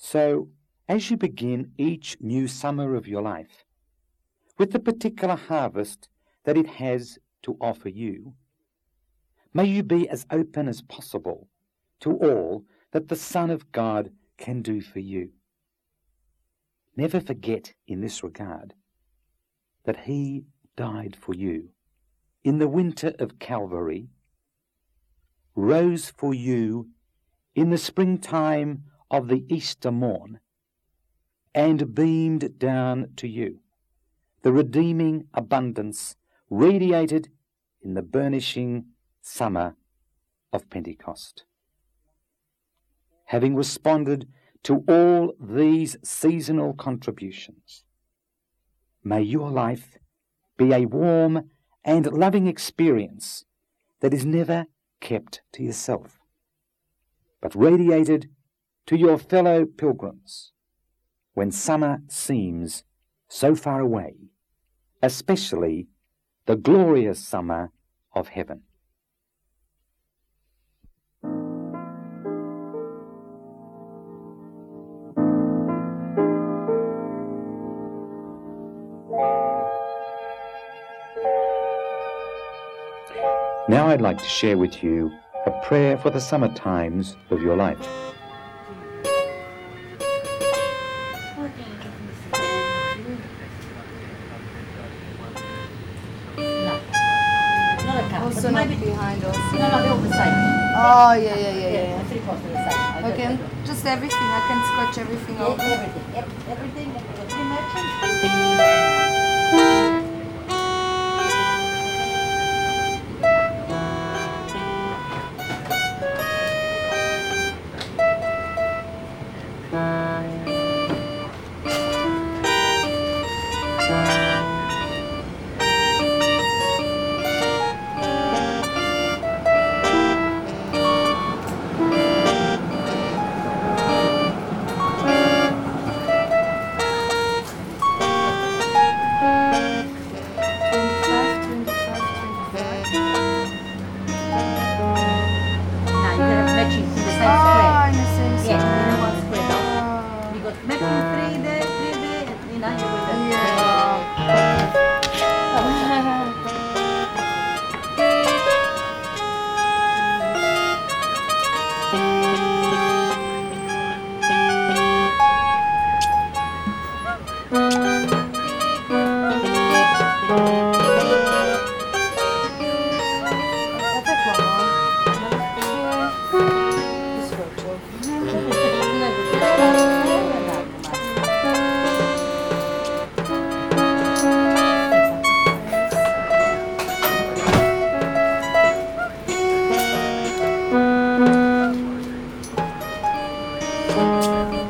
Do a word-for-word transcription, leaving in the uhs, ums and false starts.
So, as you begin each new summer of your life, with the particular harvest that it has to offer you, may you be as open as possible to all that the Son of God can do for you. Never forget in this regard that he died for you in the winter of Calvary, rose for you in the springtime of the Easter morn, and beamed down to you the redeeming abundance radiated in the burnishing summer of Pentecost. Having responded to all these seasonal contributions, may your life be a warm and loving experience that is never kept to yourself, but radiated to your fellow pilgrims when summer seems so far away, especially the glorious summer of heaven. Now I'd like to share with you a prayer for the summer times of your life. Also not behind us. No, no, they're all the same. Oh, yeah, yeah, yeah, Yeah, yeah. three quarters the same. I Okay, don't and know. just everything. I can scratch everything Yeah, off. everything, ev- everything, the three merchants. twenty-five, twenty-five, twenty-five. Now you have matching in the same Ah, square. in the same Yeah, square. in the one square. No? Ah. You got matching three there, three there, and you know you with that. Yeah. Avec maman. Biscocho. Thank you.